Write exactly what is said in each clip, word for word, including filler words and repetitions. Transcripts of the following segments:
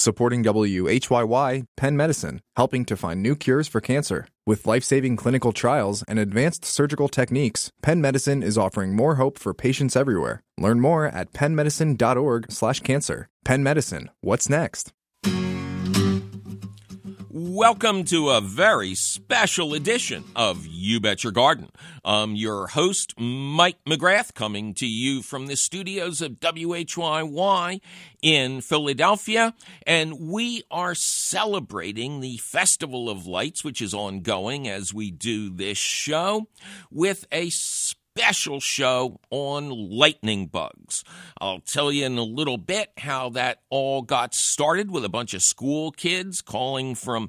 Supporting W H Y Y, Penn Medicine, helping to find new cures for cancer. With life-saving clinical trials and advanced surgical techniques, Penn Medicine is offering more hope for patients everywhere. Learn more at pennmedicine.org slash cancer. Penn Medicine, what's next? Welcome to a very special edition of You Bet Your Garden. I'm your host, Mike McGrath, coming to you from the studios of W H Y Y in Philadelphia. And we are celebrating the Festival of Lights, which is ongoing as we do this show, with a special special show on lightning bugs. I'll tell you in a little bit how that all got started with a bunch of school kids calling from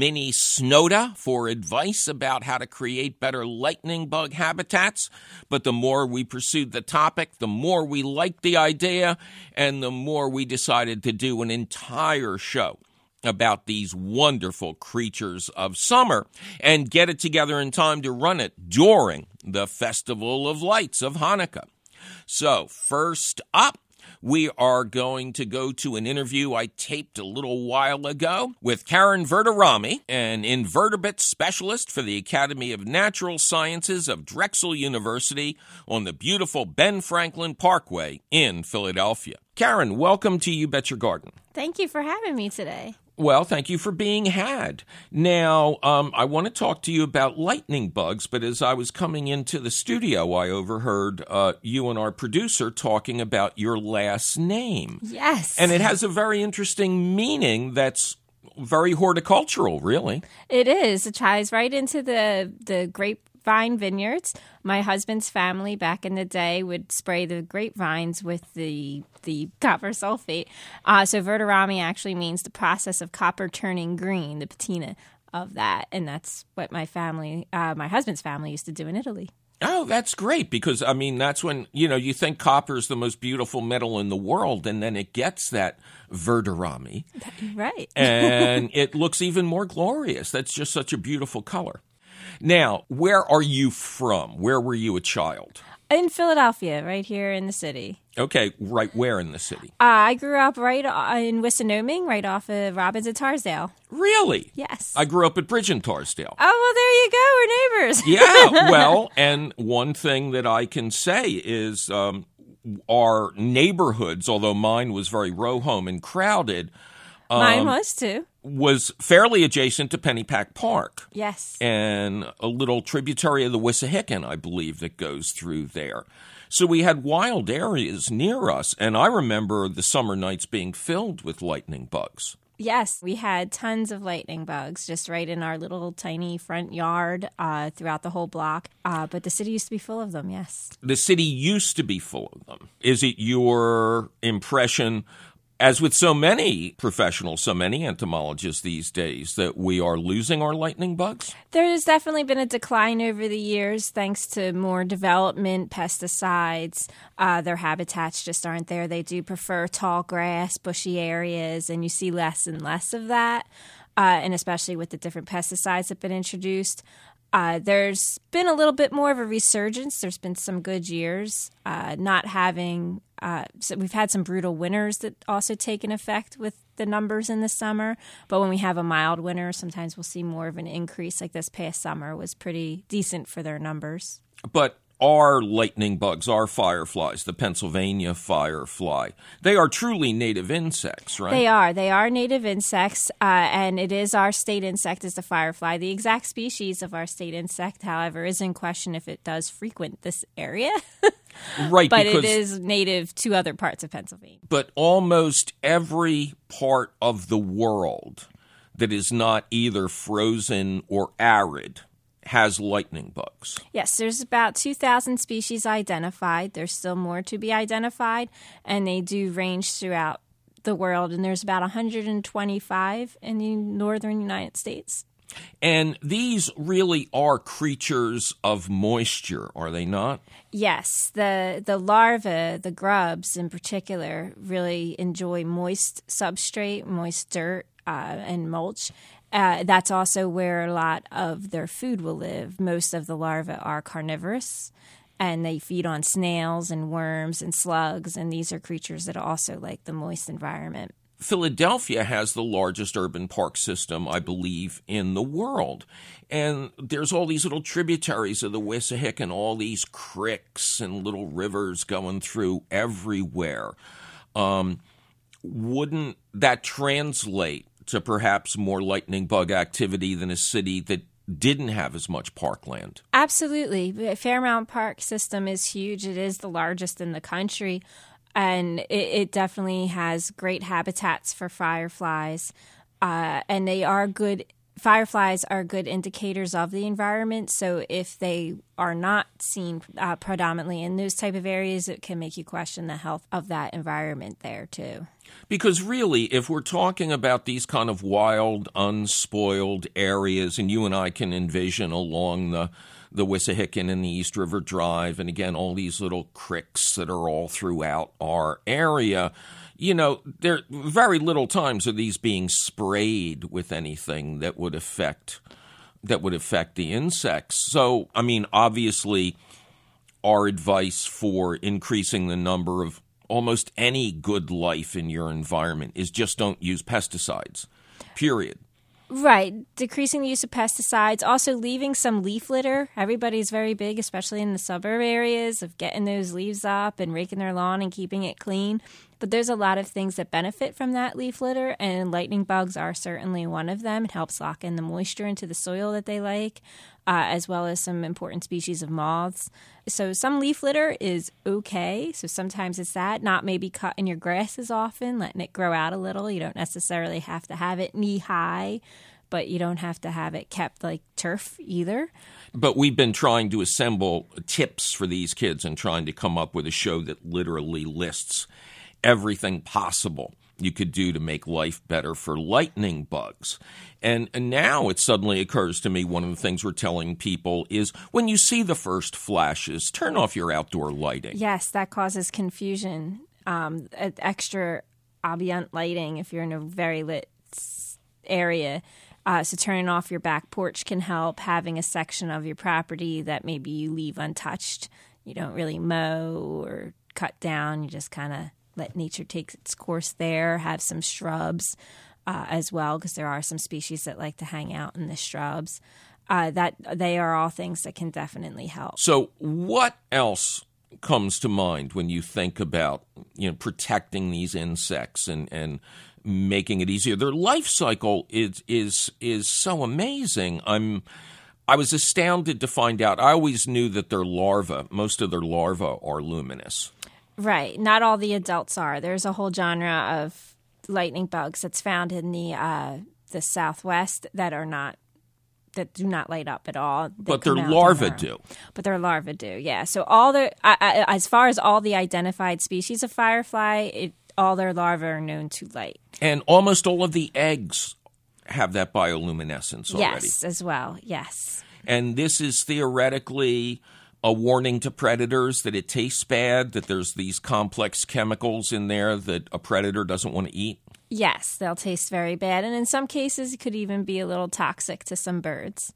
Minnesota for advice about how to create better lightning bug habitats. But the more we pursued the topic, the more we liked the idea, and the more we decided to do an entire show about these wonderful creatures of summer and get it together in time to run it during the Festival of Lights of Hanukkah. So first up, we are going to go to an interview I taped a little while ago with Karen Verderami, an invertebrate specialist for the Academy of Natural Sciences of Drexel University on the beautiful Ben Franklin Parkway in Philadelphia. Karen, welcome to You Bet Your Garden. Thank you for having me today. Well, thank you for being had. Now, um, I want to talk to you about lightning bugs, but as I was coming into the studio, I overheard uh, you and our producer talking about your last name. Yes. And it has a very interesting meaning that's very horticultural, really. It is. It ties right into the, the grapevine vineyards. My husband's family back in the day would spray the grapevines with the the copper sulfate. Uh, so Verderami actually means the process of copper turning green, the patina of that. And that's what my family, uh, my husband's family used to do in Italy. Oh, that's great because, I mean, that's when, you know, you think copper is the most beautiful metal in the world, and then it gets that Verderami. Right. And it looks even more glorious. That's just such a beautiful color. Now, where are you from? Where were you a child? In Philadelphia, right here in the city. Okay, right where in the city? Uh, I grew up right in Wissinoming, right off of Robbins and Tarsdale. Really? Yes. I grew up at Bridge and Tarsdale. Oh, well, there you go. We're neighbors. Yeah, well, and one thing that I can say is um, our neighborhoods, although mine was very row home and crowded, um, mine was too. was fairly adjacent to Pennypack Park. Yes. And a little tributary of the Wissahickon, I believe, that goes through there. So we had wild areas near us, and I remember the summer nights being filled with lightning bugs. Yes, we had tons of lightning bugs just right in our little tiny front yard uh, throughout the whole block. Uh, but the city used to be full of them, yes. The city used to be full of them. Is it your impression, as with so many professionals, so many entomologists these days, that we are losing our lightning bugs? There's definitely been a decline over the years thanks to more development, pesticides. Uh, their habitats just aren't there. They do prefer tall grass, bushy areas, and you see less and less of that, uh, and especially with the different pesticides that have been introduced. Uh, there's been a little bit more of a resurgence. There's been some good years. Uh, not having, uh, so we've had some brutal winters that also take an effect with the numbers in the summer. But when we have a mild winter, sometimes we'll see more of an increase. Like this past summer was pretty decent for their numbers. But our lightning bugs, our fireflies, the Pennsylvania firefly, they are truly native insects, right? They are. They are native insects, uh, and it is our state insect is the firefly. The exact species of our state insect, however, is in question if it does frequent this area. Right, but because, it is native to other parts of Pennsylvania. But almost every part of the world that is not either frozen or arid has lightning bugs. Yes, there's about two thousand species identified. There's still more to be identified, and they do range throughout the world, and there's about one hundred twenty-five in the northern United States. And these really are creatures of moisture, are they not? Yes, the the larvae, the grubs in particular, really enjoy moist substrate, moist dirt, uh, and mulch. Uh, that's also where a lot of their food will live. Most of the larvae are carnivorous, and they feed on snails and worms and slugs, and these are creatures that also like the moist environment. Philadelphia has the largest urban park system, I believe, in the world. And there's all these little tributaries of the Wissahick and all these creeks and little rivers going through everywhere. Um, wouldn't that translate to perhaps more lightning bug activity than a city that didn't have as much parkland? Absolutely. Fairmount Park system is huge. It is the largest in the country. And it, it definitely has great habitats for fireflies, uh, and they are good. Fireflies are good indicators of the environment. So if they are not seen uh, predominantly in those type of areas, it can make you question the health of that environment there too. Because really, if we're talking about these kind of wild, unspoiled areas, and you and I can envision along the the Wissahickon and the East River Drive, and again, all these little creeks that are all throughout our area, you know, there very little times are these being sprayed with anything that would affect that would affect the insects. So, I mean, obviously, our advice for increasing the number of almost any good life in your environment is just don't use pesticides, period. Right. Decreasing the use of pesticides. Also leaving some leaf litter. Everybody's very big, especially in the suburb areas, of getting those leaves up and raking their lawn and keeping it clean. But there's a lot of things that benefit from that leaf litter, and lightning bugs are certainly one of them. It helps lock in the moisture into the soil that they like, uh, as well as some important species of moths. So some leaf litter is okay. So sometimes it's that, not maybe cutting your grass as often, letting it grow out a little. You don't necessarily have to have it knee high, but you don't have to have it kept like turf either. But we've been trying to assemble tips for these kids and trying to come up with a show that literally lists everything possible you could do to make life better for lightning bugs. And, and now it suddenly occurs to me one of the things we're telling people is when you see the first flashes, turn off your outdoor lighting. Yes, that causes confusion. Um, extra ambient lighting if you're in a very lit area. Uh, so turning off your back porch can help. Having a section of your property that maybe you leave untouched. You don't really mow or cut down. You just kind of let nature take its course there. Have some shrubs uh, as well, because there are some species that like to hang out in the shrubs. Uh, that they are all things that can definitely help. So what else comes to mind when you think about, you know, protecting these insects and, and making it easier? Their life cycle is is is so amazing. I'm I was astounded to find out. I always knew that their larvae, most of their larvae are luminous. Right. Not all the adults are. There's a whole genre of lightning bugs that's found in the uh, the Southwest that are not that do not light up at all. They but their come out larvae tomorrow. do. But their larvae do, yeah. So all the uh, uh, as far as all the identified species of firefly, it, all their larvae are known to light. And almost all of the eggs have that bioluminescence already. Yes, as well, yes. And this is theoretically a warning to predators that it tastes bad, that there's these complex chemicals in there that a predator doesn't want to eat? Yes, they'll taste very bad. And in some cases, it could even be a little toxic to some birds.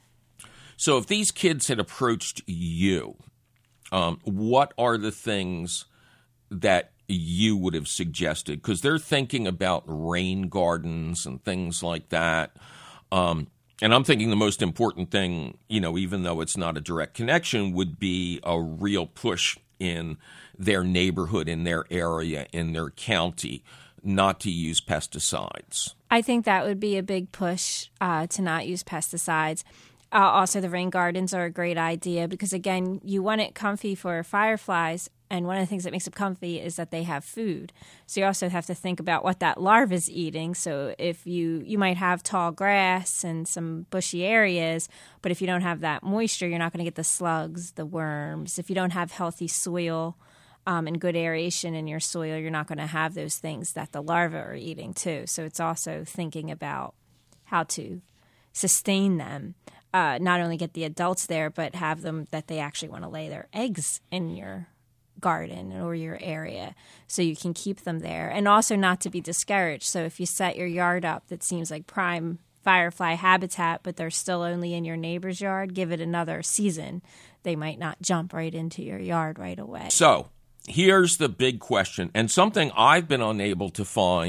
So if these kids had approached you, um, what are the things that you would have suggested? Because they're thinking about rain gardens and things like that. Um, and I'm thinking the most important thing, you know, even though it's not a direct connection, would be a real push in their neighborhood, in their area, in their county, not to use pesticides. I think that would be a big push uh, to not use pesticides. Uh, also, the rain gardens are a great idea because, again, you want it comfy for fireflies. And one of the things that makes it comfy is that they have food. So you also have to think about what that larva is eating. So if you, you might have tall grass and some bushy areas, but if you don't have that moisture, you're not going to get the slugs, the worms. If you don't have healthy soil um, and good aeration in your soil, you're not going to have those things that the larvae are eating too. So it's also thinking about how to sustain them. Uh, not only get the adults there, but have them that they actually want to lay their eggs in your garden or your area so you can keep them there, and also not to be discouraged. So if you set your yard up that seems like prime firefly habitat, but they're still only in your neighbor's yard, give it another season. They might not jump right into your yard right away. So here's the big question, and something I've been unable to find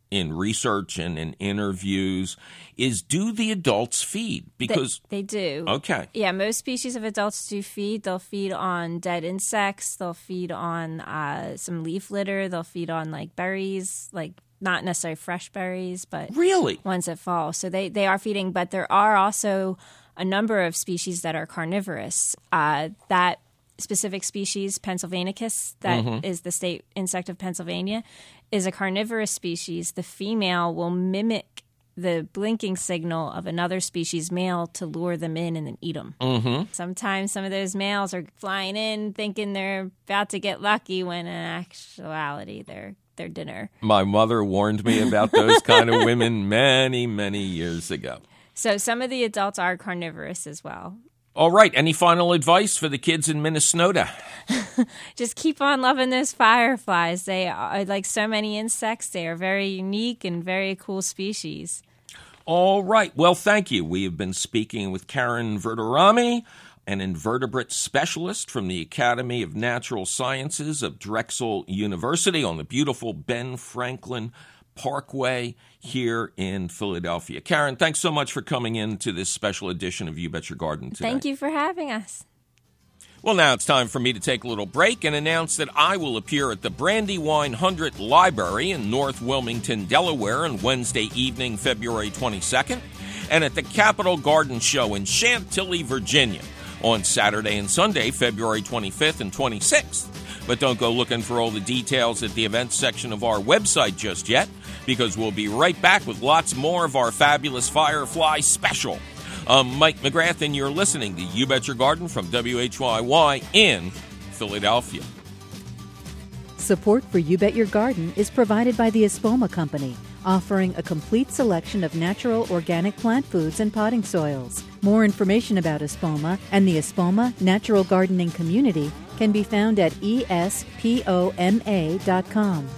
in research and in interviews is, do the adults feed? Because They, they do. Okay. Yeah, most species of adults do feed. They'll feed on dead insects. They'll feed on uh, some leaf litter. They'll feed on, like, berries, like not necessarily fresh berries, but Really? ones that fall. So they, they are feeding, but there are also a number of species that are carnivorous. Uh, that specific species, Pennsylvanicus, that Mm-hmm. is the state insect of Pennsylvania, is a carnivorous species. The female will mimic the blinking signal of another species male to lure them in and then eat them. Mm-hmm. Sometimes some of those males are flying in thinking they're about to get lucky when in actuality they're their dinner. My mother warned me about those kind of women many, many years ago. So some of the adults are carnivorous as well. All right. Any final advice for the kids in Minnesota? Just keep on loving those fireflies. They are like so many insects. They are very unique and very cool species. All right. Well, thank you. We have been speaking with Karen Verderami, an invertebrate specialist from the Academy of Natural Sciences of Drexel University on the beautiful Ben Franklin Parkway here in Philadelphia. Karen, thanks so much for coming in to this special edition of You Bet Your Garden today. Thank you for having us. Well, now it's time for me to take a little break and announce that I will appear at the Brandywine one hundred Library in North Wilmington, Delaware on Wednesday evening, February twenty-second, and at the Capitol Garden Show in Chantilly, Virginia on Saturday and Sunday, February twenty-fifth and twenty-sixth. But don't go looking for all the details at the events section of our website just yet, because we'll be right back with lots more of our fabulous Firefly special. I'm Mike McGrath, and you're listening to You Bet Your Garden from W H Y Y in Philadelphia. Support for You Bet Your Garden is provided by the Espoma Company, offering a complete selection of natural organic plant foods and potting soils. More information about Espoma and the Espoma Natural Gardening Community can be found at E S P O M A dot com.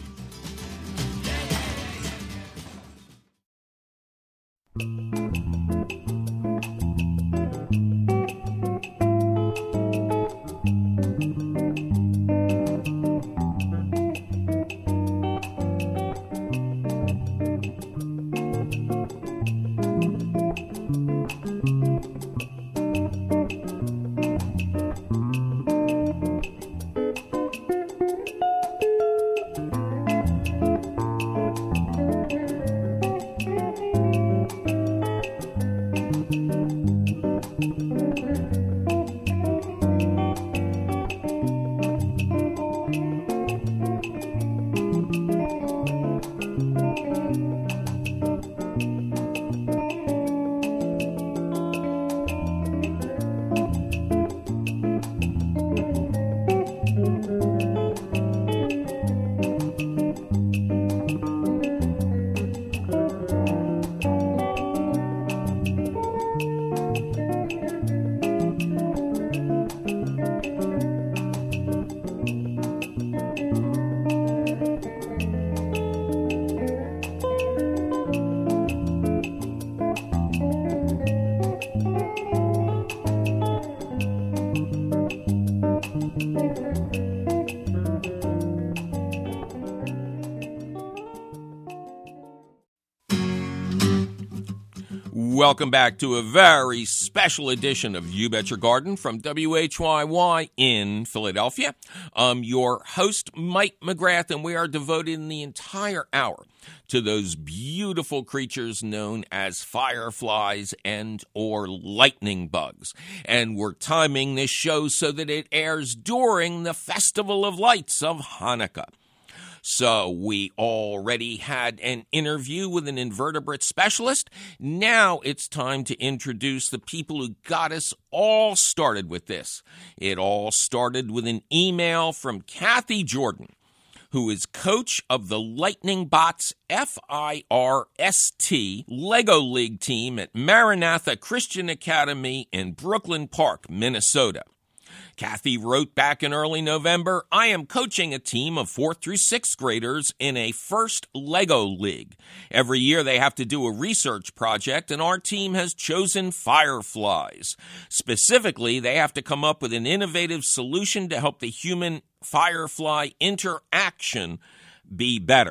Welcome back to a very special edition of You Bet Your Garden from W H Y Y in Philadelphia. I'm your host, Mike McGrath, and we are devoting the entire hour to those beautiful creatures known as fireflies and or lightning bugs. And we're timing this show so that it airs during the Festival of Lights of Hanukkah. So we already had an interview with an invertebrate specialist. Now it's time to introduce the people who got us all started with this. It all started with an email from Kathy Jordan, who is coach of the Lightning Bots F I R S T Lego League team at Maranatha Christian Academy in Brooklyn Park, Minnesota. Kathy wrote back in early November, I am coaching a team of fourth through sixth graders in a first Lego League. Every year they have to do a research project, and our team has chosen fireflies. Specifically, they have to come up with an innovative solution to help the human-firefly interaction be better.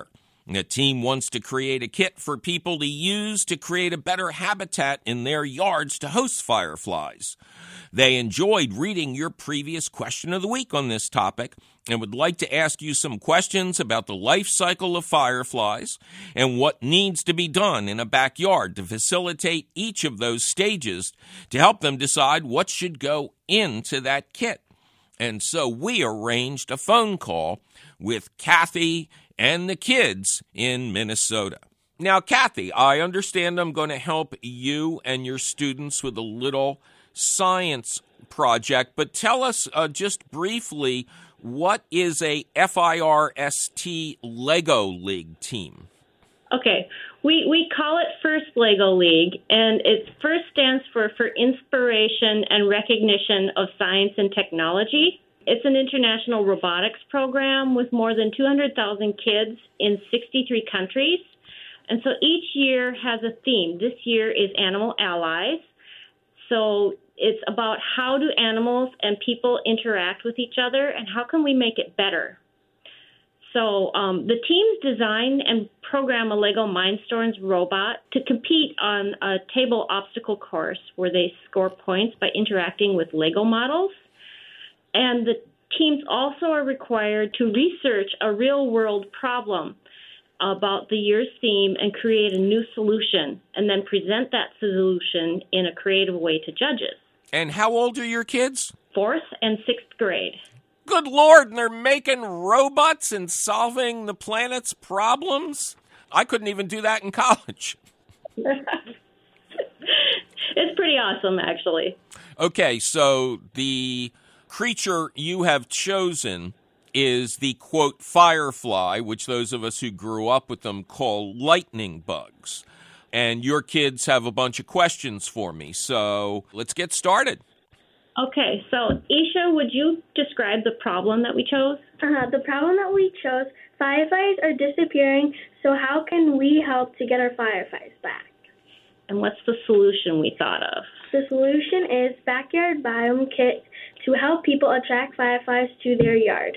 The team wants to create a kit for people to use to create a better habitat in their yards to host fireflies. They enjoyed reading your previous question of the week on this topic and would like to ask you some questions about the life cycle of fireflies and what needs to be done in a backyard to facilitate each of those stages to help them decide what should go into that kit. And so we arranged a phone call with Kathy and the kids in Minnesota. Now, Kathy, I understand I'm going to help you and your students with a little science project, but tell us uh, just briefly, what is a F I R S T Lego League team? Okay, we, we call it FIRST Lego League, and it FIRST stands for for Inspiration and Recognition of Science and Technology. It's an international robotics program with more than two hundred thousand kids in sixty-three countries. And so each year has a theme. This year is Animal Allies. So it's about how do animals and people interact with each other and how can we make it better. So um, the teams design and program a Lego Mindstorms robot to compete on a table obstacle course where they score points by interacting with Lego models. And the teams also are required to research a real-world problem about the year's theme and create a new solution, and then present that solution in a creative way to judges. And how old are your kids? Fourth and sixth grade. Good Lord, and they're making robots and solving the planet's problems? I couldn't even do that in college. It's pretty awesome, actually. Okay, so the creature you have chosen is the, quote, firefly, which those of us who grew up with them call lightning bugs. And your kids have a bunch of questions for me, so let's get started. Okay, so Isha, would you describe the problem that we chose? Uh, the problem that we chose, fireflies are disappearing, so how can we help to get our fireflies back? And what's the solution we thought of? The solution is backyard biome kits to help people attract fireflies to their yard.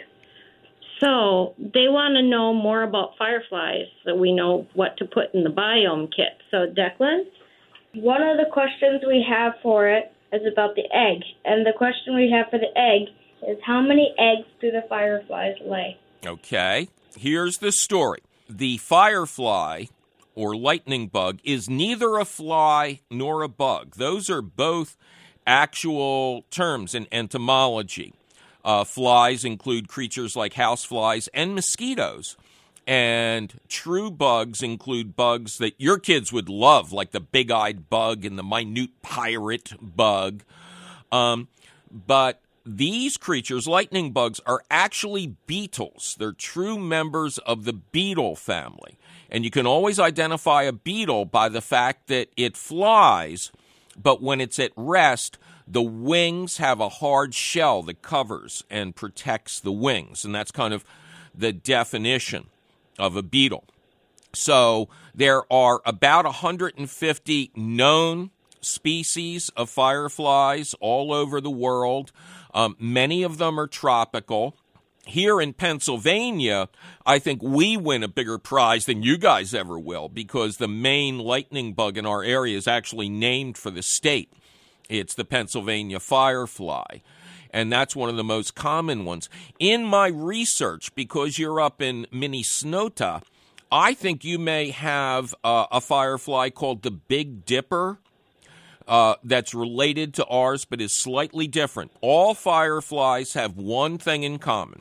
So they want to know more about fireflies, so we know what to put in the biome kit. So Declan? One of the questions we have for it is about the egg. And the question we have for the egg is how many eggs do the fireflies lay? Okay, here's the story. The firefly, or lightning bug, is neither a fly nor a bug. Those are both actual terms in entomology. Uh, flies include creatures like houseflies and mosquitoes. And true bugs include bugs that your kids would love, like the big-eyed bug and the minute pirate bug. Um, but these creatures, lightning bugs, are actually beetles. They're true members of the beetle family. And you can always identify a beetle by the fact that it flies, but when it's at rest, the wings have a hard shell that covers and protects the wings. And that's kind of the definition of a beetle. So there are about one hundred fifty known species of fireflies all over the world. Um, many of them are tropical. Here in Pennsylvania, I think we win a bigger prize than you guys ever will, because the main lightning bug in our area is actually named for the state. It's the Pennsylvania firefly, and that's one of the most common ones. In my research, because you're up in Minnesota, I think you may have uh, a firefly called the Big Dipper uh, that's related to ours but is slightly different. All fireflies have one thing in common.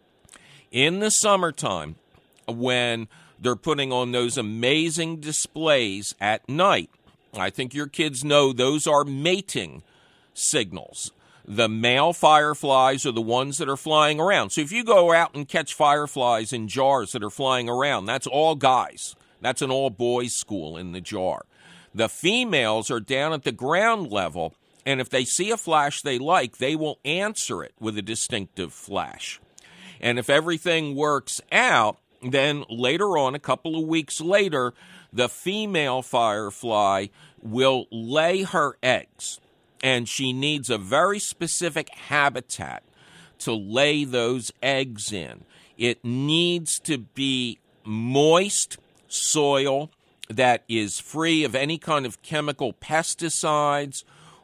In the summertime, when they're putting on those amazing displays at night, I think your kids know those are mating signals. The male fireflies are the ones that are flying around. So if you go out and catch fireflies in jars that are flying around, that's all guys. That's an all-boys school in the jar. The females are down at the ground level, and if they see a flash they like, they will answer it with a distinctive flash. And if everything works out, then later on, a couple of weeks later, the female firefly will lay her eggs, and she needs a very specific habitat to lay those eggs in. It needs to be moist soil that is free of any kind of chemical pesticides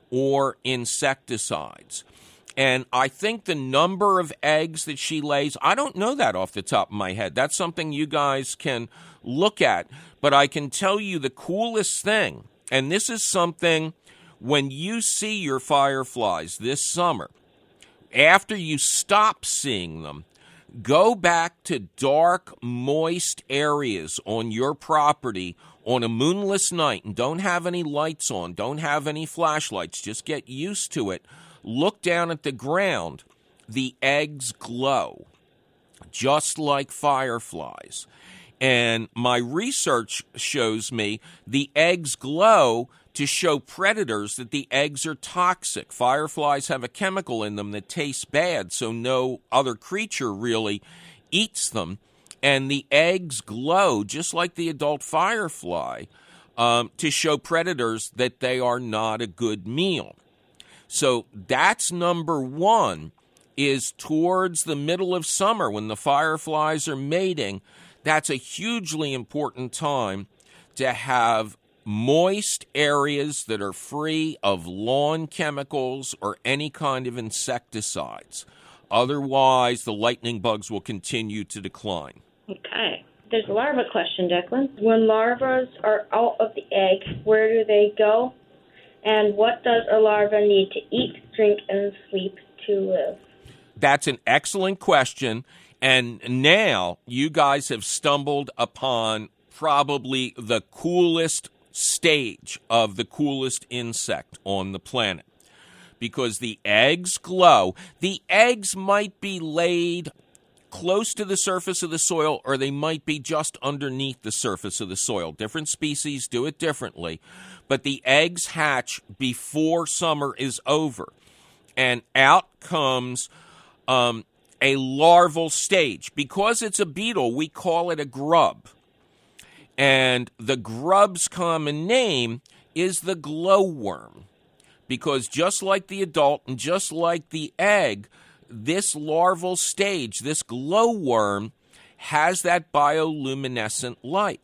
or insecticides. And I think the number of eggs that she lays, I don't know that off the top of my head. That's something you guys can look at. But I can tell you the coolest thing, and this is something when you see your fireflies this summer, after you stop seeing them, go back to dark, moist areas on your property on a moonless night and don't have any lights on, don't have any flashlights, just get used to it. Look down at the ground. The eggs glow, just like fireflies. And my research shows me the eggs glow to show predators that the eggs are toxic. Fireflies have a chemical in them that tastes bad, so no other creature really eats them. And the eggs glow, just like the adult firefly, um, to show predators that they are not a good meal. So that's number one, is towards the middle of summer when the fireflies are mating. That's a hugely important time to have moist areas that are free of lawn chemicals or any kind of insecticides. Otherwise, the lightning bugs will continue to decline. Okay. There's a larva question, Declan. When larvae are out of the egg, where do they go? And what does a larva need to eat, drink, and sleep to live? That's an excellent question. And now you guys have stumbled upon probably the coolest stage of the coolest insect on the planet. Because the eggs glow. The eggs might be laid close to the surface of the soil, or they might be just underneath the surface of the soil. Different species do it differently. But the eggs hatch before summer is over. And out comes um, a larval stage. Because it's a beetle, we call it a grub. And the grub's common name is the glowworm. Because just like the adult and just like the egg, this larval stage, this glowworm, has that bioluminescent light.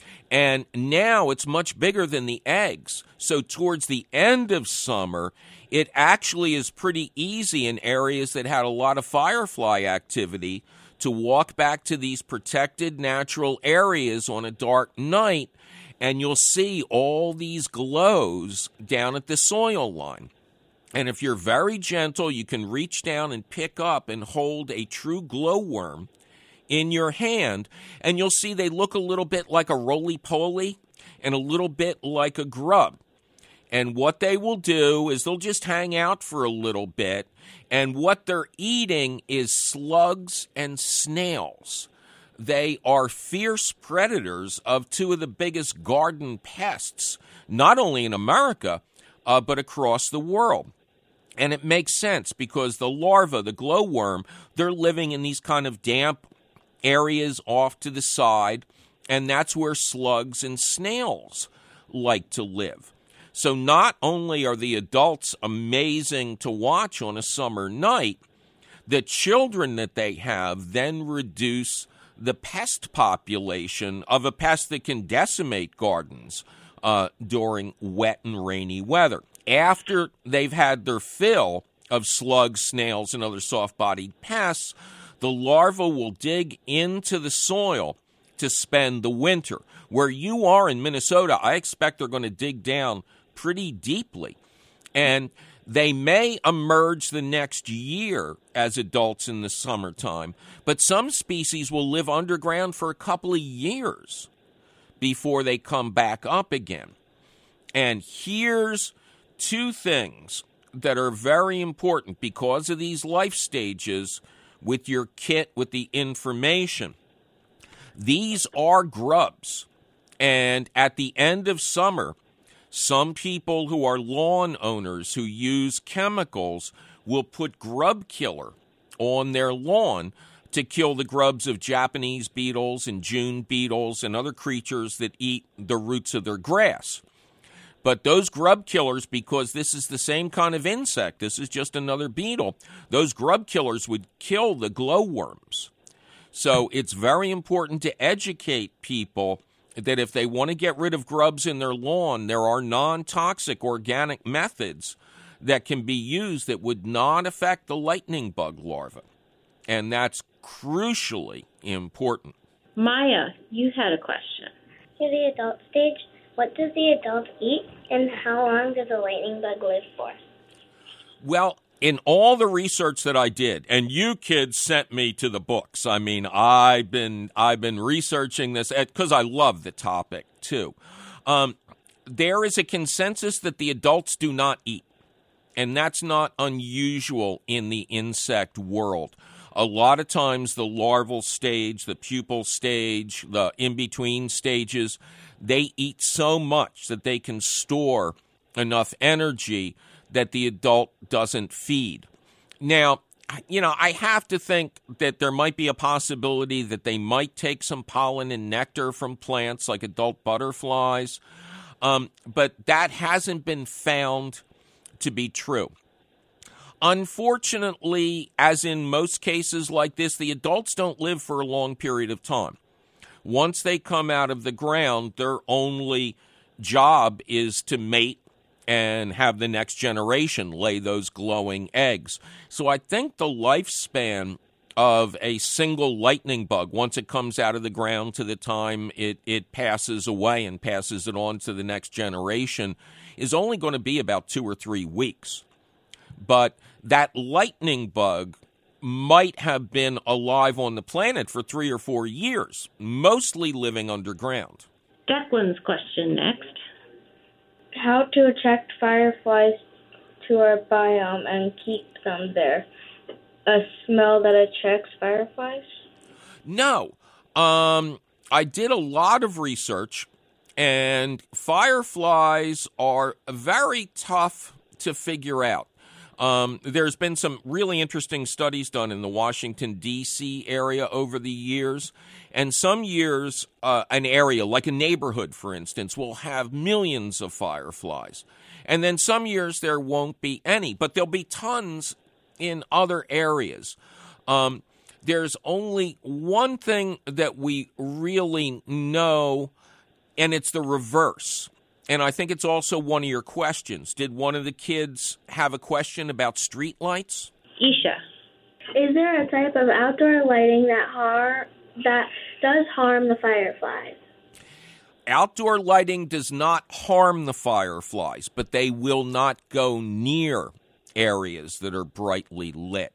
And now it's much bigger than the eggs. So towards the end of summer, it actually is pretty easy in areas that had a lot of firefly activity to walk back to these protected natural areas on a dark night, and you'll see all these glows down at the soil line. And if you're very gentle, you can reach down and pick up and hold a true glowworm in your hand, and you'll see they look a little bit like a roly-poly and a little bit like a grub. And what they will do is they'll just hang out for a little bit, and what they're eating is slugs and snails. They are fierce predators of two of the biggest garden pests, not only in America, uh, but across the world. And it makes sense because the larva, the glowworm, they're living in these kind of damp areas off to the side, and that's where slugs and snails like to live. So not only are the adults amazing to watch on a summer night, the children that they have then reduce the pest population of a pest that can decimate gardens uh, during wet and rainy weather. After they've had their fill of slugs, snails, and other soft-bodied pests, the larva will dig into the soil to spend the winter. Where you are in Minnesota, I expect they're going to dig down pretty deeply. And they may emerge the next year as adults in the summertime, but some species will live underground for a couple of years before they come back up again. And here's two things that are very important because of these life stages with your kit with the information. These are grubs, and at the end of summer, some people who are lawn owners who use chemicals will put grub killer on their lawn to kill the grubs of Japanese beetles and June beetles and other creatures that eat the roots of their grass. But those grub killers, because this is the same kind of insect, this is just another beetle, those grub killers would kill the glowworms. So it's very important to educate people that if they want to get rid of grubs in their lawn, there are non-toxic organic methods that can be used that would not affect the lightning bug larva. And that's crucially important. Maya, you had a question. In the adult stage, what does the adult eat, and how long does a lightning bug live for? Well, in all the research that I did, and you kids sent me to the books. I mean, I've been I've been researching this because I love the topic too. Um, there is a consensus that the adults do not eat, and that's not unusual in the insect world. A lot of times, the larval stage, the pupal stage, the in-between stages, they eat so much that they can store enough energy that the adult doesn't feed. Now, you know, I have to think that there might be a possibility that they might take some pollen and nectar from plants like adult butterflies, um, but that hasn't been found to be true. Unfortunately, as in most cases like this, the adults don't live for a long period of time. Once they come out of the ground, their only job is to mate and have the next generation lay those glowing eggs. So I think the lifespan of a single lightning bug, once it comes out of the ground to the time it, it passes away and passes it on to the next generation, is only going to be about two or three weeks. But that lightning bug might have been alive on the planet for three or four years, mostly living underground. Declan's question next. How to attract fireflies to our biome and keep them there? A smell that attracts fireflies? No. Um, I did a lot of research, and fireflies are very tough to figure out. Um, there's been some really interesting studies done in the Washington, D C area over the years. And some years, uh, an area, like a neighborhood, for instance, will have millions of fireflies. And then some years there won't be any, but there'll be tons in other areas. Um, there's only one thing that we really know, and it's the reverse. And I think it's also one of your questions. Did one of the kids have a question about street lights? Isha. Is there a type of outdoor lighting that har- that does harm the fireflies? Outdoor lighting does not harm the fireflies, but they will not go near areas that are brightly lit.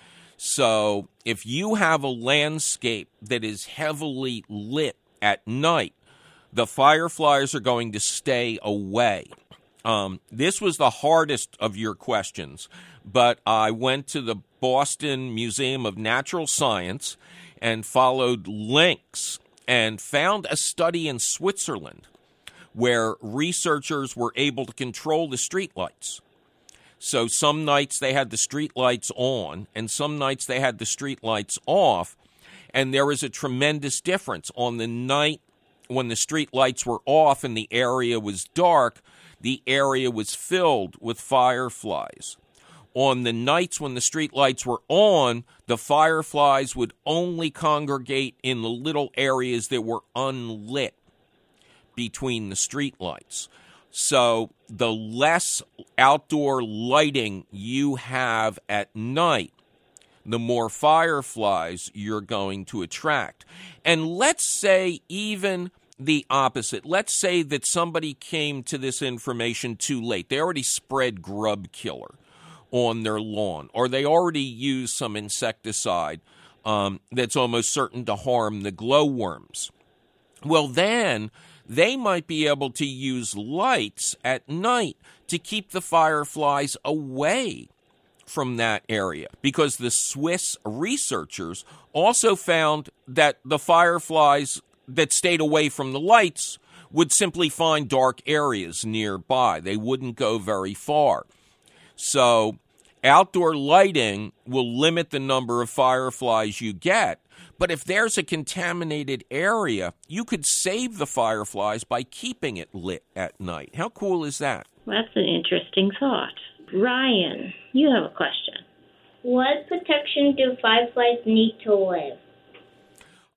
So if you have a landscape that is heavily lit at night, the fireflies are going to stay away. Um, this was the hardest of your questions, but I went to the Boston Museum of Natural Science and followed links and found a study in Switzerland where researchers were able to control the streetlights. So some nights they had the streetlights on, and some nights they had the streetlights off, and there was a tremendous difference. On the night when the streetlights were off and the area was dark, the area was filled with fireflies. On the nights when the streetlights were on, the fireflies would only congregate in the little areas that were unlit between the streetlights. So the less outdoor lighting you have at night, the more fireflies you're going to attract. And let's say even the opposite. Let's say that somebody came to this information too late. They already spread grub killer on their lawn, or they already used some insecticide um, that's almost certain to harm the glowworms. Well, then they might be able to use lights at night to keep the fireflies away from that area, because the Swiss researchers also found that the fireflies that stayed away from the lights would simply find dark areas nearby. They wouldn't go very far. So outdoor lighting will limit the number of fireflies you get, but if there's a contaminated area, you could save the fireflies by keeping it lit at night. How cool is that? That's an interesting thought. Ryan, you have a question. What protection do fireflies need to live?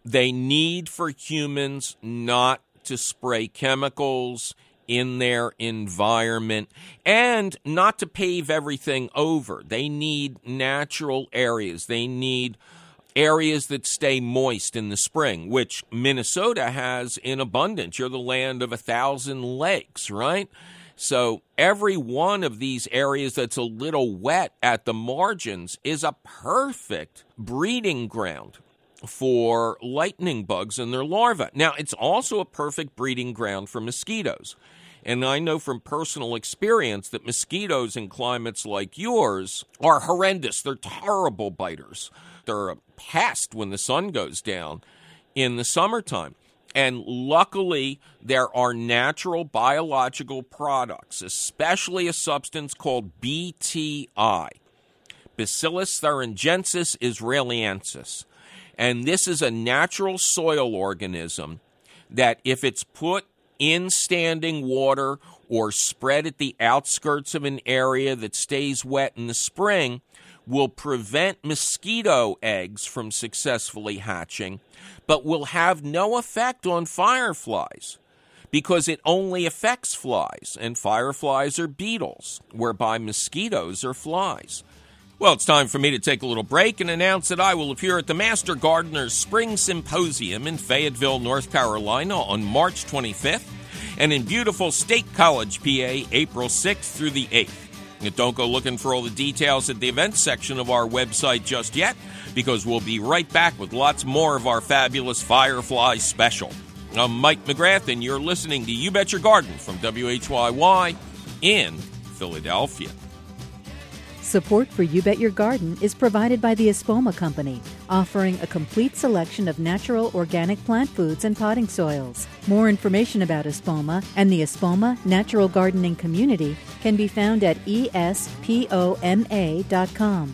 they need for humans not to spray chemicals in their environment and not to pave everything over. They need natural areas. They need areas that stay moist in the spring, which Minnesota has in abundance. You're the land of a thousand lakes, right? So every one of these areas that's a little wet at the margins is a perfect breeding ground for lightning bugs and their larvae. Now, it's also a perfect breeding ground for mosquitoes. And I know from personal experience that mosquitoes in climates like yours are horrendous. They're terrible biters. They're a pest when the sun goes down in the summertime. And luckily, there are natural biological products, especially a substance called B T I, Bacillus thuringiensis israeliensis. And this is a natural soil organism that if it's put in standing water or spread at the outskirts of an area that stays wet in the spring, will prevent mosquito eggs from successfully hatching, but will have no effect on fireflies because it only affects flies, and fireflies are beetles, whereby mosquitoes are flies. Well, it's time for me to take a little break and announce that I will appear at the Master Gardener's Spring Symposium in Fayetteville, North Carolina on March twenty-fifth, and in beautiful State College, P A, April sixth through the eighth. And don't go looking for all the details at the events section of our website just yet, because we'll be right back with lots more of our fabulous Firefly special. I'm Mike McGrath, and you're listening to You Bet Your Garden from W H Y Y in Philadelphia. Support for You Bet Your Garden is provided by the Espoma Company, offering a complete selection of natural organic plant foods and potting soils. More information about Espoma and the Espoma Natural Gardening Community can be found at E S P O M A dot com.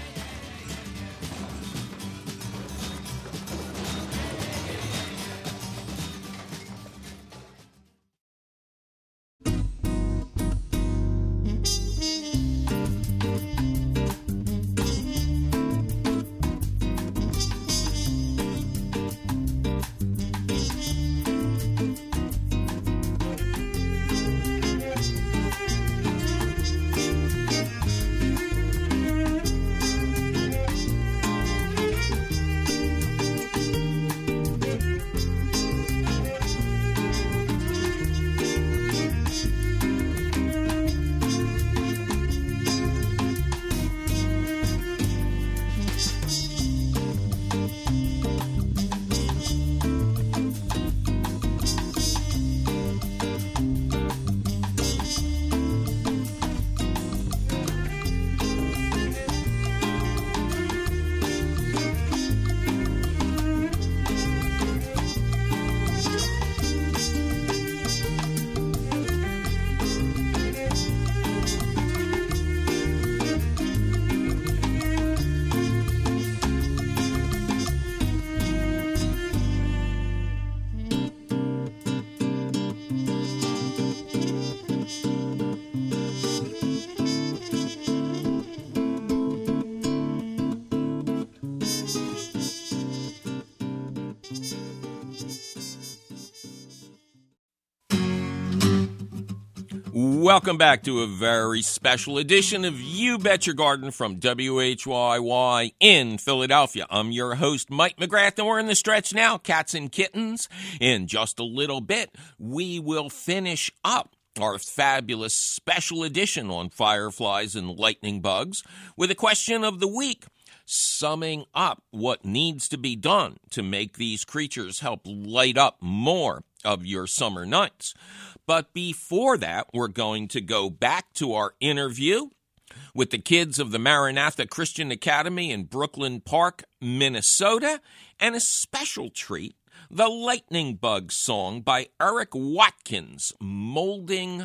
Welcome back to a very special edition of You Bet Your Garden from W H Y Y in Philadelphia. I'm your host, Mike McGrath, and we're in the stretch now, cats and kittens. In just a little bit, we will finish up our fabulous special edition on fireflies and lightning bugs with a question of the week, summing up what needs to be done to make these creatures help light up more of your summer nights. But before that, we're going to go back to our interview with the kids of the Maranatha Christian Academy in Brooklyn Park, Minnesota, and a special treat, the Lightning Bug song by Eric Watkins, Molding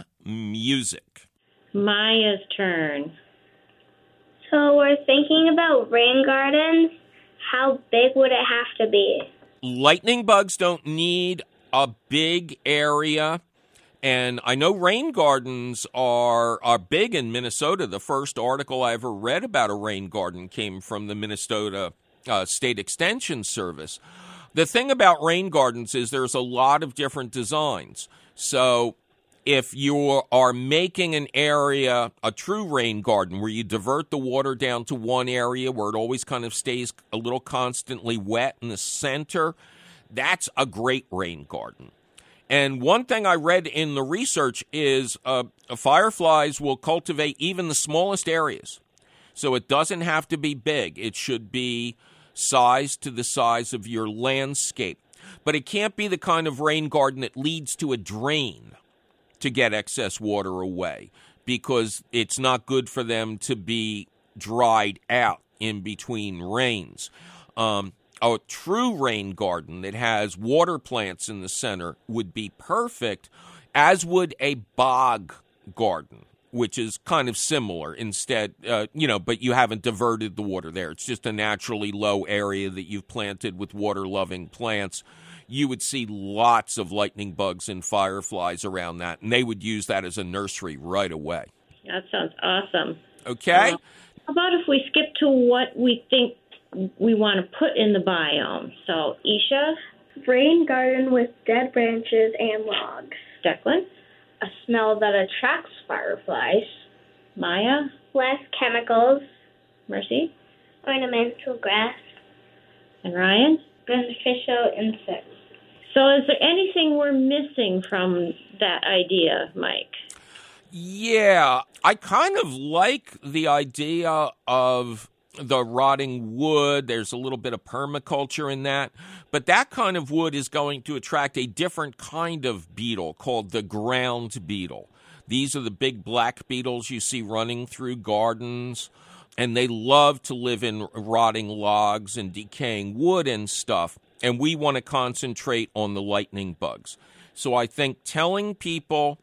Music. Maya's turn. So we're thinking about rain gardens. How big would it have to be? Lightning bugs don't need a big area. And I know rain gardens are, are big in Minnesota. The first article I ever read about a rain garden came from the Minnesota uh, State Extension Service. The thing about rain gardens is there's a lot of different designs. So if you are making an area, a true rain garden, where you divert the water down to one area where it always kind of stays a little constantly wet in the center, that's a great rain garden. And one thing I read in the research is uh, fireflies will cultivate even the smallest areas. So it doesn't have to be big. It should be sized to the size of your landscape. But it can't be the kind of rain garden that leads to a drain to get excess water away, because it's not good for them to be dried out in between rains. Um, a true rain garden that has water plants in the center would be perfect, as would a bog garden, which is kind of similar instead, uh, you know, but you haven't diverted the water there. It's just a naturally low area that you've planted with water-loving plants. You would see lots of lightning bugs and fireflies around that, and they would use that as a nursery right away. That sounds awesome. Okay. Uh, how about if we skip to what we think we want to put in the biome? So, Isha? Rain garden with dead branches and logs. Declan? A smell that attracts fireflies. Maya? Less chemicals. Mercy? Ornamental grass. And Ryan? Beneficial insects. So is there anything we're missing from that idea, Mike? Yeah, I kind of like the idea of the rotting wood. There's a little bit of permaculture in that. But that kind of wood is going to attract a different kind of beetle called the ground beetle. These are the big black beetles you see running through gardens, and they love to live in rotting logs and decaying wood and stuff. And we want to concentrate on the lightning bugs. So I think telling people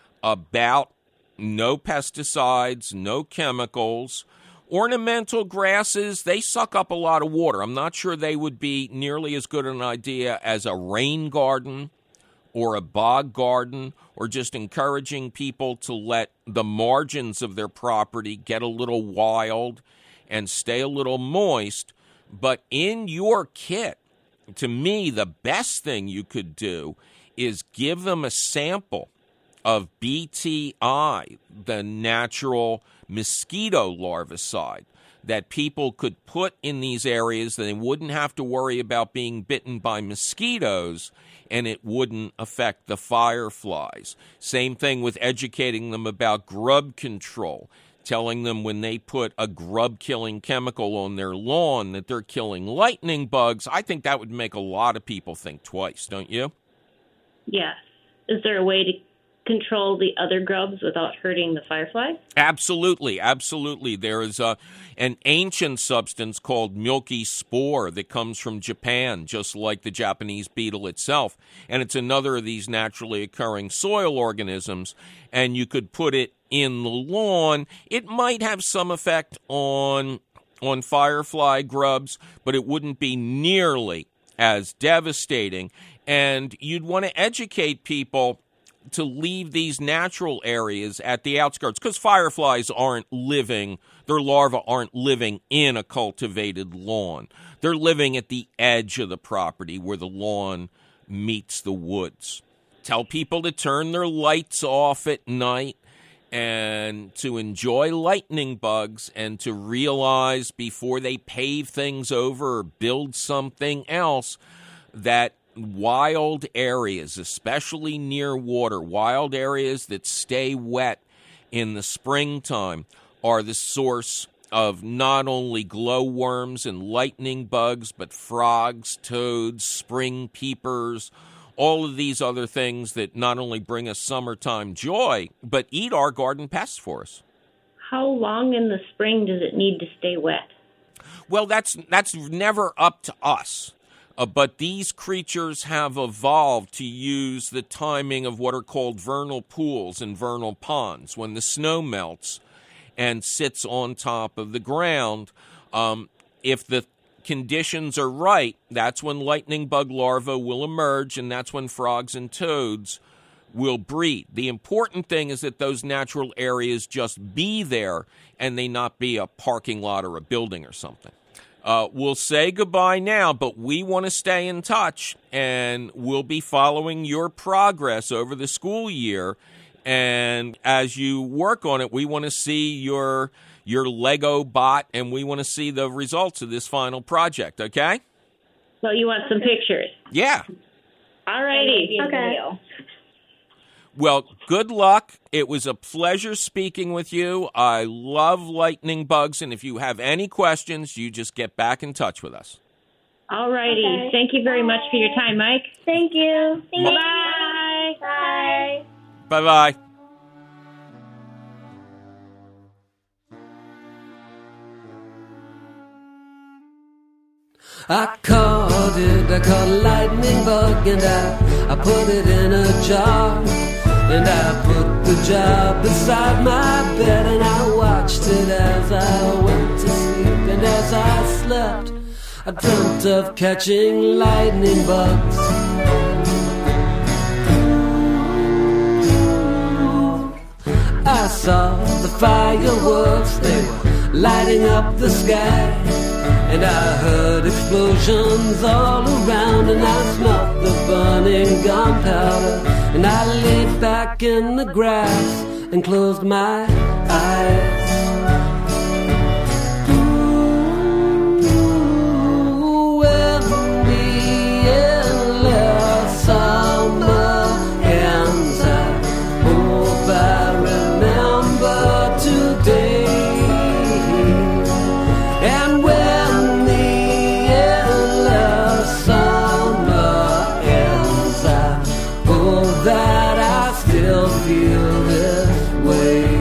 about no pesticides, no chemicals, ornamental grasses, they suck up a lot of water. I'm not sure they would be nearly as good an idea as a rain garden or a bog garden, or just encouraging people to let the margins of their property get a little wild and stay a little moist. But in your kit, to me, the best thing you could do is give them a sample of B T I, the natural mosquito larvicide, that people could put in these areas that they wouldn't have to worry about being bitten by mosquitoes, and it wouldn't affect the fireflies. Same thing with educating them about grub control, telling them when they put a grub-killing chemical on their lawn that they're killing lightning bugs. I think that would make a lot of people think twice, don't you? Yes. Is there a way to control the other grubs without hurting the fireflies? Absolutely, absolutely. There is a, an ancient substance called milky spore that comes from Japan, just like the Japanese beetle itself. And it's another of these naturally occurring soil organisms, and you could put it in the lawn. It might have some effect on, on firefly grubs, but it wouldn't be nearly as devastating. And you'd want to educate people to leave these natural areas at the outskirts, because fireflies aren't living, their larvae aren't living in a cultivated lawn. They're living at the edge of the property where the lawn meets the woods. Tell people to turn their lights off at night and to enjoy lightning bugs, and to realize before they pave things over or build something else that wild areas, especially near water, wild areas that stay wet in the springtime, are the source of not only glowworms and lightning bugs, but frogs, toads, spring peepers, all of these other things that not only bring us summertime joy, but eat our garden pests for us. How long in the spring does it need to stay wet? Well, that's that's never up to us. Uh, but these creatures have evolved to use the timing of what are called vernal pools and vernal ponds. When the snow melts and sits on top of the ground, um, if the conditions are right, that's when lightning bug larvae will emerge, and that's when frogs and toads will breed. The important thing is that those natural areas just be there, and they not be a parking lot or a building or something. Uh, we'll say goodbye now, but we want to stay in touch, and we'll be following your progress over the school year. And as you work on it, we want to see your your Lego bot, and we want to see the results of this final project, okay? So you want some pictures? Yeah. All righty. Okay. Well, good luck. It was a pleasure speaking with you. I love lightning bugs, and if you have any questions, you just get back in touch with us. All righty. Okay. Thank you very much for your time, Mike. Thank you. Bye. Bye. Bye-bye. I caught it, I caught a lightning bug, and I, I put it in a jar. And I put the jar beside my bed, and I watched it as I went to sleep. And as I slept, I dreamt of catching lightning bugs. I saw the fireworks, they were lighting up the sky. And I heard explosions all around, and I smelled the burning gunpowder. And I laid back in the grass and closed my eyes. Ooh, when the endless summer ends, I hope I remember today. And when the endless summer ends, I hope that I still feel this way.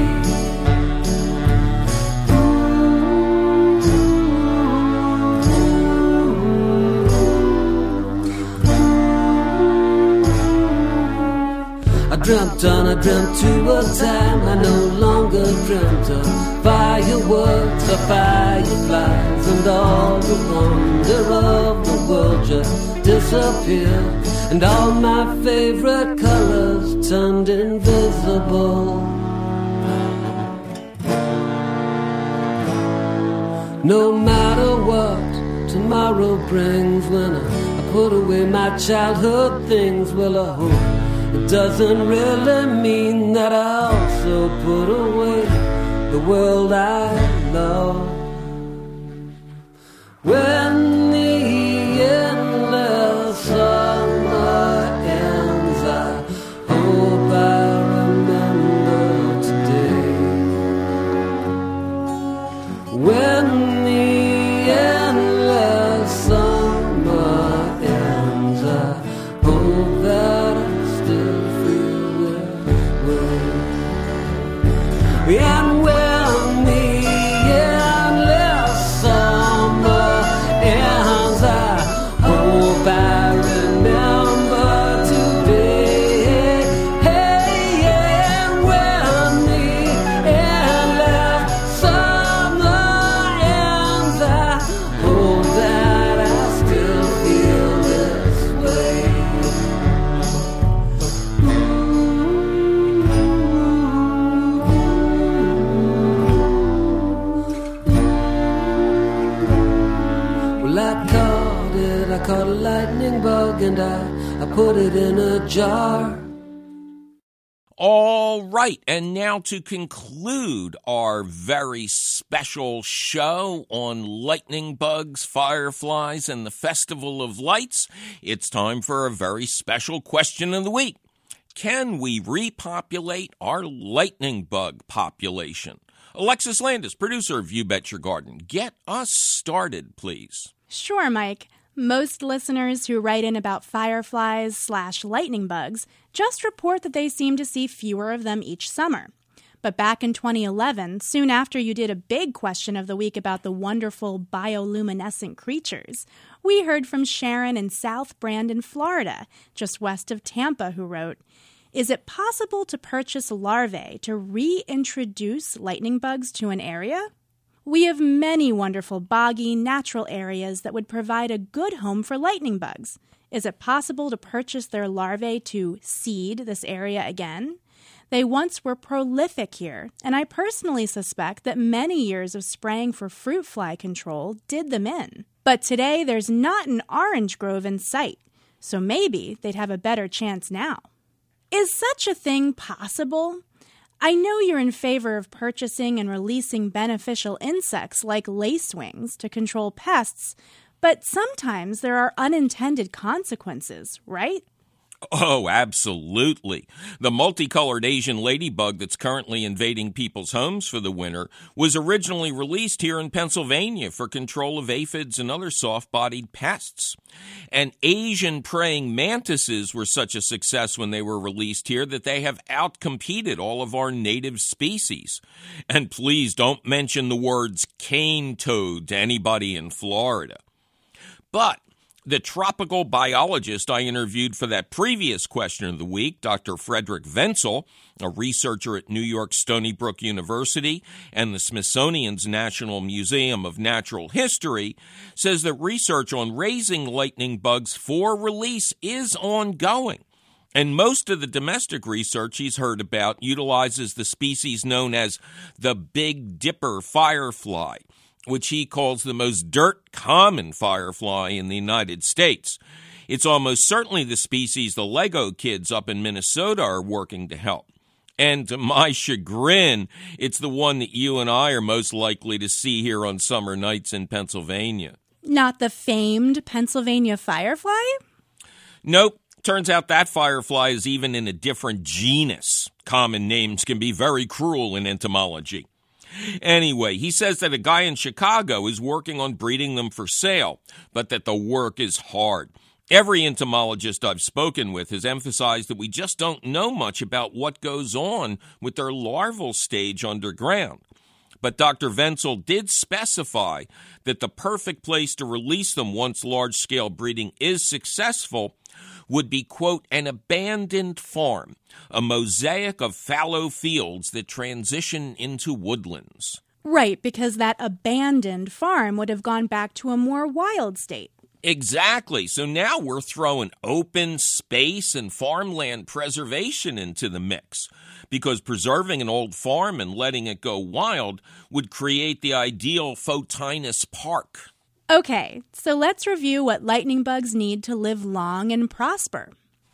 I dreamt on, I dreamt to a time I no longer dreamt of fireworks or fireflies, and all the wonder of the world just disappeared, and all my favorite colors turned invisible. No matter what tomorrow brings, when I, I put away my childhood things, well, I hope it doesn't really mean that I also put away the world I love. When the endless summer ends, I hope I remember today. When the endless summer ends, I hope that I still feel this way. And when the endless summer ends, I hope I remember today. Hey, and when the endless summer ends, I hope that I still feel this way. Well, I caught it, I caught a lightning bug, and I, I put it in a jar. All right, and now to conclude our very special show on lightning bugs, fireflies, and the Festival of Lights, it's time for a very special question of the week. Can we repopulate our lightning bug population? Alexis Landis, producer of You Bet Your Garden, get us started, please. Sure, Mike. Most listeners who write in about fireflies slash lightning bugs just report that they seem to see fewer of them each summer. But back in twenty eleven, soon after you did a big question of the week about the wonderful bioluminescent creatures, we heard from Sharon in South Brandon, Florida, just west of Tampa, who wrote, "Is it possible to purchase larvae to reintroduce lightning bugs to an area? We have many wonderful boggy, natural areas that would provide a good home for lightning bugs. Is it possible to purchase their larvae to seed this area again? They once were prolific here, and I personally suspect that many years of spraying for fruit fly control did them in. But today there's not an orange grove in sight, so maybe they'd have a better chance now. Is such a thing possible? I know you're in favor of purchasing and releasing beneficial insects like lacewings to control pests, but sometimes there are unintended consequences, right? Oh, absolutely. The multicolored Asian ladybug that's currently invading people's homes for the winter was originally released here in Pennsylvania for control of aphids and other soft-bodied pests. And Asian praying mantises were such a success when they were released here that they have outcompeted all of our native species. And please don't mention the words cane toad to anybody in Florida. But the tropical biologist I interviewed for that previous question of the week, Doctor Frederick Ventzel, a researcher at New York's Stony Brook University and the Smithsonian's National Museum of Natural History, says that research on raising lightning bugs for release is ongoing. And most of the domestic research he's heard about utilizes the species known as the Big Dipper firefly, which he calls the most dirt common firefly in the United States. It's almost certainly the species the Lego kids up in Minnesota are working to help. And to my chagrin, it's the one that you and I are most likely to see here on summer nights in Pennsylvania. Not the famed Pennsylvania firefly? Nope. Turns out that firefly is even in a different genus. Common names can be very cruel in entomology. Anyway, he says that a guy in Chicago is working on breeding them for sale, but that the work is hard. Every entomologist I've spoken with has emphasized that we just don't know much about what goes on with their larval stage underground. But Doctor Ventzel did specify that the perfect place to release them once large-scale breeding is successful would be, quote, an abandoned farm, a mosaic of fallow fields that transition into woodlands. Right, because that abandoned farm would have gone back to a more wild state. Exactly. So now we're throwing open space and farmland preservation into the mix, because preserving an old farm and letting it go wild would create the ideal Photinus park. Okay, so let's review what lightning bugs need to live long and prosper.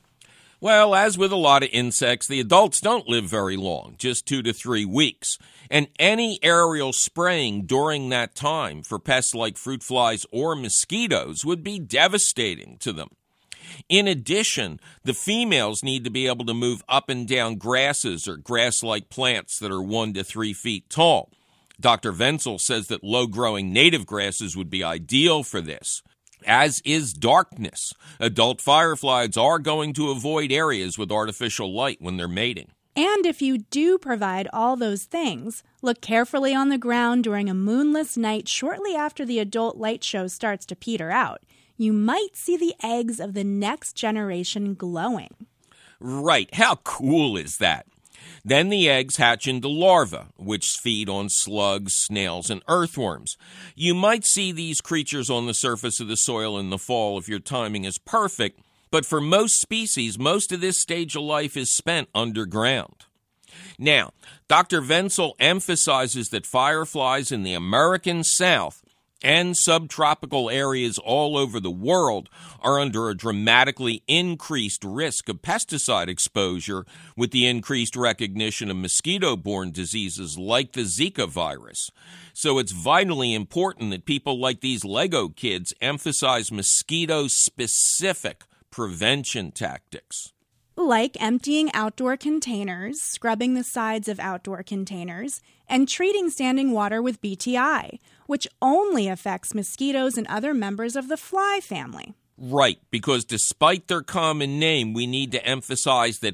Well, as with a lot of insects, the adults don't live very long, just two to three weeks. And any aerial spraying during that time for pests like fruit flies or mosquitoes would be devastating to them. In addition, the females need to be able to move up and down grasses or grass-like plants that are one to three feet tall. Doctor Ventzel says that low-growing native grasses would be ideal for this, as is darkness. Adult fireflies are going to avoid areas with artificial light when they're mating. And if you do provide all those things, look carefully on the ground during a moonless night shortly after the adult light show starts to peter out. You might see the eggs of the next generation glowing. Right. How cool is that? Then the eggs hatch into larvae, which feed on slugs, snails, and earthworms. You might see these creatures on the surface of the soil in the fall if your timing is perfect, but for most species, most of this stage of life is spent underground. Now, Doctor Ventzel emphasizes that fireflies in the American South and subtropical areas all over the world are under a dramatically increased risk of pesticide exposure with the increased recognition of mosquito-borne diseases like the Zika virus. So it's vitally important that people like these Lego kids emphasize mosquito-specific prevention tactics. Like emptying outdoor containers, scrubbing the sides of outdoor containers, and treating standing water with B T I, which only affects mosquitoes and other members of the fly family. Right, because despite their common name, we need to emphasize that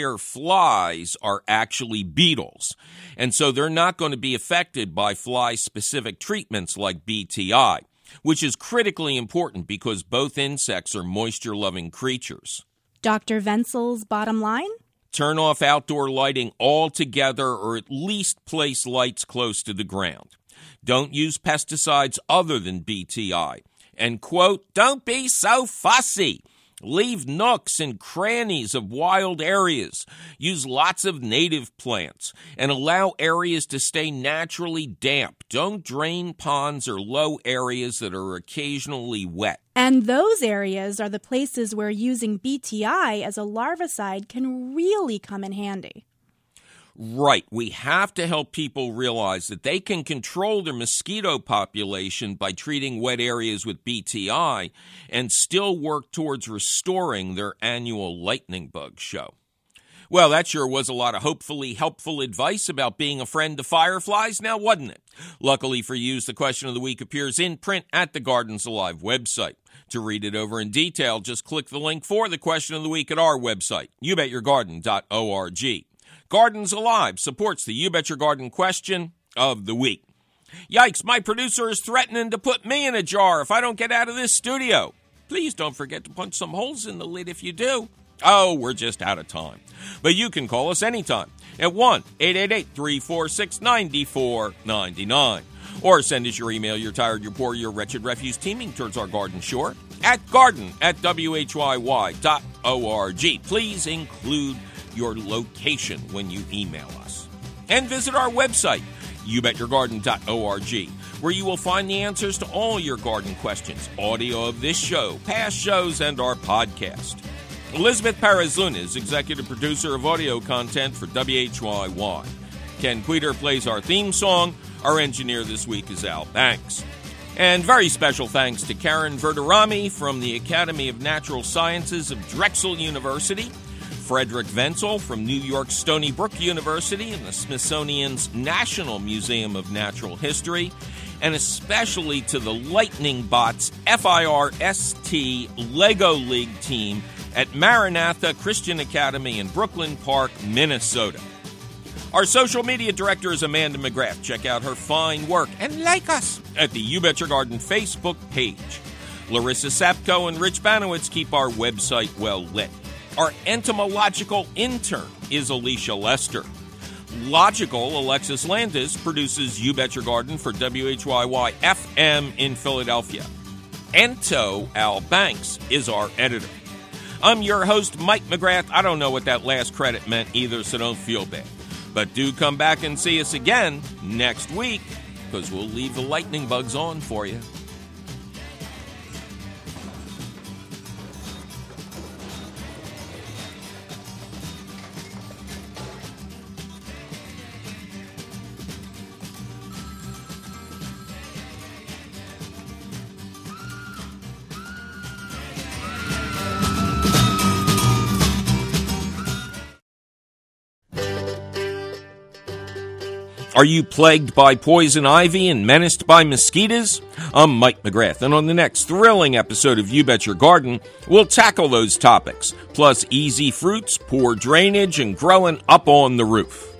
fireflies are actually beetles. And so they're not going to be affected by fly-specific treatments like B T I, which is critically important because both insects are moisture-loving creatures. Doctor Ventzel's bottom line? Turn off outdoor lighting altogether, or at least place lights close to the ground. Don't use pesticides other than B T I. And, quote, don't be so fussy. Leave nooks and crannies of wild areas. Use lots of native plants and allow areas to stay naturally damp. Don't drain ponds or low areas that are occasionally wet. And those areas are the places where using B T I as a larvicide can really come in handy. Right. We have to help people realize that they can control their mosquito population by treating wet areas with B T I and still work towards restoring their annual lightning bug show. Well, that sure was a lot of hopefully helpful advice about being a friend to fireflies, now wasn't it? Luckily for you, the question of the week appears in print at the Gardens Alive website. To read it over in detail, just click the link for the question of the week at our website, you bet your garden dot org. Gardens Alive supports the You Bet Your Garden question of the week. Yikes, my producer is threatening to put me in a jar if I don't get out of this studio. Please don't forget to punch some holes in the lid if you do. Oh, we're just out of time. But you can call us anytime at one eight eight eight, three four six, nine four nine nine. Or send us your email, you're tired, you're poor, you're wretched refuse teeming towards our garden shore at garden at W H Y Y dot org. Please include your location when you email us. And visit our website, you bet your garden dot org, where you will find the answers to all your garden questions, audio of this show, past shows, and our podcast. Elizabeth Perez-Luna is executive producer of audio content for W H Y Y. Ken Queter plays our theme song. Our engineer this week is Al Banks. And very special thanks to Karen Verderami from the Academy of Natural Sciences of Drexel University, Frederick Wenzel from New York's Stony Brook University and the Smithsonian's National Museum of Natural History, and especially to the Lightning Bots F I R S T Lego League team at Maranatha Christian Academy in Brooklyn Park, Minnesota. Our social media director is Amanda McGrath. Check out her fine work and like us at the You Bet Your Garden Facebook page. Larissa Sapko and Rich Banowitz keep our website well lit. Our entomological intern is Alicia Lester. Logical Alexis Landis produces You Bet Your Garden for W H Y Y F M in Philadelphia. Ento Al Banks is our editor. I'm your host, Mike McGrath. I don't know what that last credit meant either, so don't feel bad. But do come back and see us again next week, because we'll leave the lightning bugs on for you. Are you plagued by poison ivy and menaced by mosquitoes? I'm Mike McGrath, and on the next thrilling episode of You Bet Your Garden, we'll tackle those topics, plus easy fruits, poor drainage, and growing up on the roof.